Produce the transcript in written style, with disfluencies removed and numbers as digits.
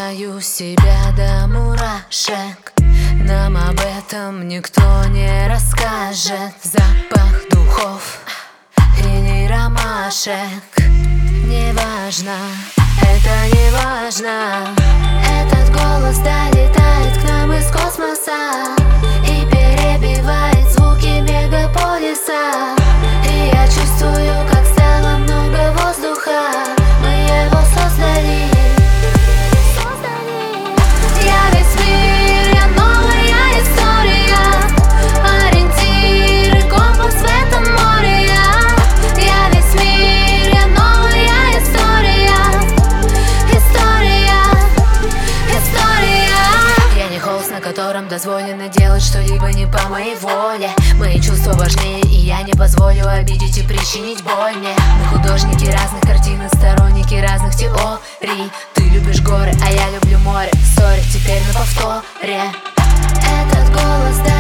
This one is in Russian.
знаю себя до мурашек. Нам об этом никто не расскажет. Запах духов и не ромашек. Неважно, это не важно. Этот голос долетает к нам из космоса и перебивает звуки мегаполиса. И я чувствую, как стало много воздуха. Мы его создали. Я весь мир, я новая история. Ориентир и компас в этом море. Я весь мир, я новая история. История. Я не холст, на котором дозволено делать что-либо не по моей воле. Мои чувства важнее, и я не позволю обидеть и причинить боль мне. Мы художники разных картин и сторонники разных теорий. Ты любишь горы, а я люблю море. Сори, теперь на повторе. Этот голос